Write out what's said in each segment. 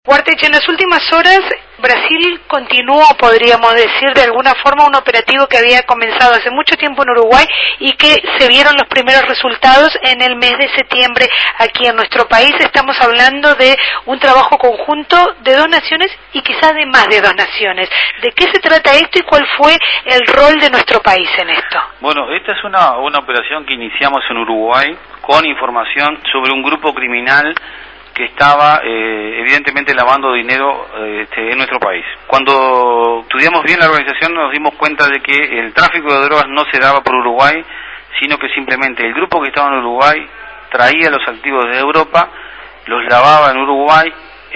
Wartech, en las últimas horas Brasil continuó, podríamos decir de alguna forma, un operativo que había comenzado hace mucho tiempo en Uruguay y que se vieron los primeros resultados en el mes de septiembre aquí en nuestro país. Estamos hablando de un trabajo conjunto de dos naciones y quizás de más de dos naciones. ¿De qué se trata esto y cuál fue el rol de nuestro país en esto? Bueno, esta es una operación que iniciamos en Uruguay con información sobre un grupo criminal que estaba evidentemente lavando dinero en nuestro país. Cuando estudiamos bien la organización nos dimos cuenta de que el tráfico de drogas no se daba por Uruguay, sino que simplemente el grupo que estaba en Uruguay traía los activos de Europa, los lavaba en Uruguay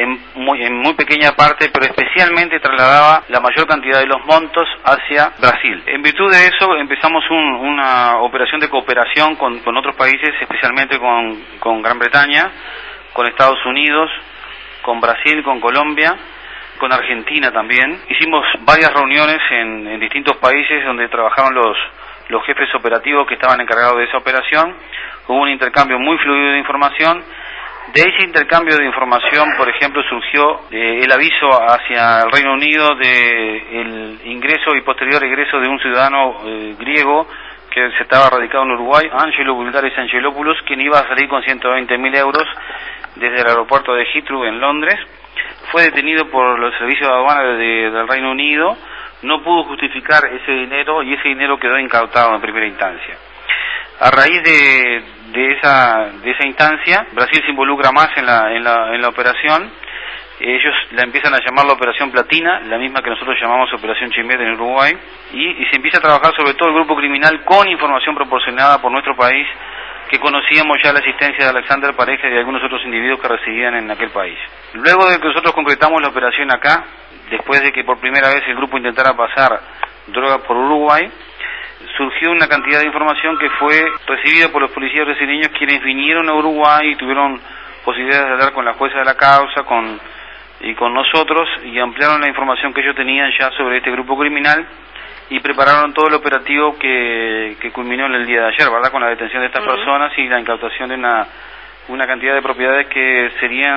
en muy pequeña parte, pero especialmente trasladaba la mayor cantidad de los montos hacia Brasil. En virtud de eso empezamos una operación de cooperación con otros países, especialmente con Gran Bretaña, con Estados Unidos, con Brasil, con Colombia, con Argentina también. Hicimos varias reuniones en distintos países donde trabajaron los jefes operativos que estaban encargados de esa operación. Hubo un intercambio muy fluido de información. De ese intercambio de información, por ejemplo, surgió el aviso hacia el Reino Unido de el ingreso y posterior egreso de un ciudadano griego que se estaba radicado en Uruguay, Angelo Bulgaris Angelopoulos, quien iba a salir con 120.000 euros desde el aeropuerto de Heathrow en Londres. Fue detenido por los servicios de aduana del Reino Unido, no pudo justificar ese dinero y ese dinero quedó incautado en primera instancia. A raíz de esa instancia, Brasil se involucra más en la operación. Ellos la empiezan a llamar la Operación Platina, la misma que nosotros llamamos Operación Chimete en Uruguay, y se empieza a trabajar sobre todo el grupo criminal con información proporcionada por nuestro país, que conocíamos ya la existencia de Alexander Pareja y de algunos otros individuos que residían en aquel país. Luego de que nosotros concretamos la operación acá, después de que por primera vez el grupo intentara pasar droga por Uruguay, surgió una cantidad de información que fue recibida por los policías brasileños, quienes vinieron a Uruguay y tuvieron posibilidades de hablar con la jueza de la causa, y con nosotros, y ampliaron la información que ellos tenían ya sobre este grupo criminal y prepararon todo el operativo que culminó en el día de ayer, ¿verdad? Con la detención de estas personas y la incautación de una cantidad de propiedades que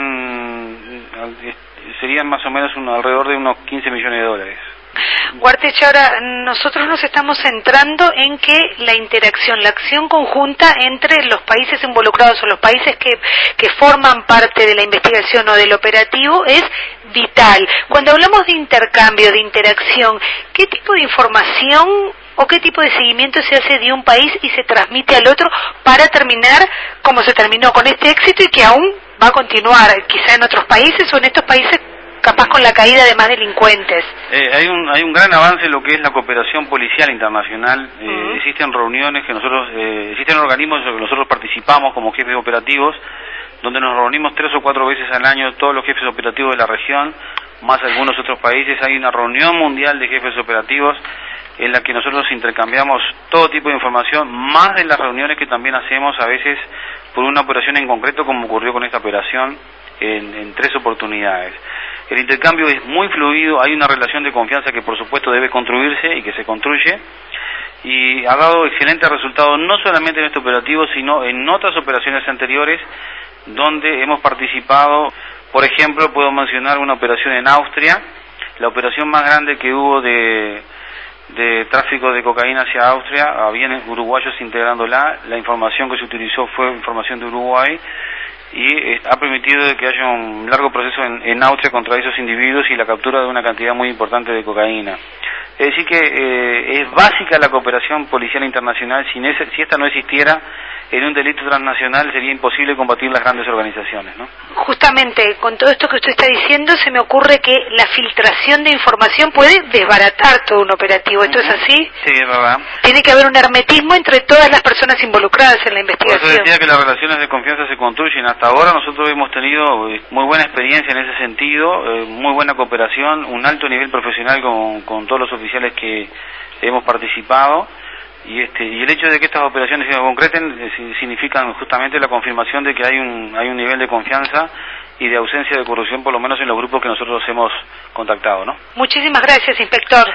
serían más o menos alrededor de unos 15 millones de dólares. Wartech, ahora nosotros nos estamos centrando en que la interacción, la acción conjunta entre los países involucrados o los países que forman parte de la investigación o del operativo es vital. Cuando hablamos de intercambio, de interacción, ¿qué tipo de información o qué tipo de seguimiento se hace de un país y se transmite al otro para terminar como se terminó con este éxito y que aún va a continuar quizá en otros países o en estos países capaz con la caída de más delincuentes? Hay un gran avance en lo que es la cooperación policial internacional. Existen reuniones existen organismos en los que nosotros participamos como jefes operativos, donde nos reunimos 3 o 4 veces al año todos los jefes operativos de la región, más algunos otros países. Hay una reunión mundial de jefes operativos en la que nosotros intercambiamos todo tipo de información, más de las reuniones que también hacemos a veces por una operación en concreto, como ocurrió con esta operación en 3 oportunidades. El intercambio es muy fluido, hay una relación de confianza que por supuesto debe construirse y que se construye, y ha dado excelentes resultados no solamente en este operativo, sino en otras operaciones anteriores donde hemos participado. Por ejemplo, puedo mencionar una operación en Austria, la operación más grande que hubo de tráfico de cocaína hacia Austria, habían uruguayos integrándola, la información que se utilizó fue información de Uruguay, y ha permitido que haya un largo proceso en Austria contra esos individuos y la captura de una cantidad muy importante de cocaína. Es decir que es básica la cooperación policial internacional. Si esta no existiera, en un delito transnacional sería imposible combatir las grandes organizaciones, ¿no? Justamente, con todo esto que usted está diciendo, se me ocurre que la filtración de información puede desbaratar todo un operativo. ¿Esto es así? Sí, es verdad. Tiene que haber un hermetismo entre todas las personas involucradas en la investigación. Por eso decía que las relaciones de confianza se construyen. Hasta ahora nosotros hemos tenido muy buena experiencia en ese sentido, muy buena cooperación, un alto nivel profesional con todos los oficiales que hemos participado. Y el hecho de que estas operaciones se concreten significan justamente la confirmación de que hay un nivel de confianza y de ausencia de corrupción, por lo menos en los grupos que nosotros hemos contactado, ¿no? Muchísimas gracias, inspector.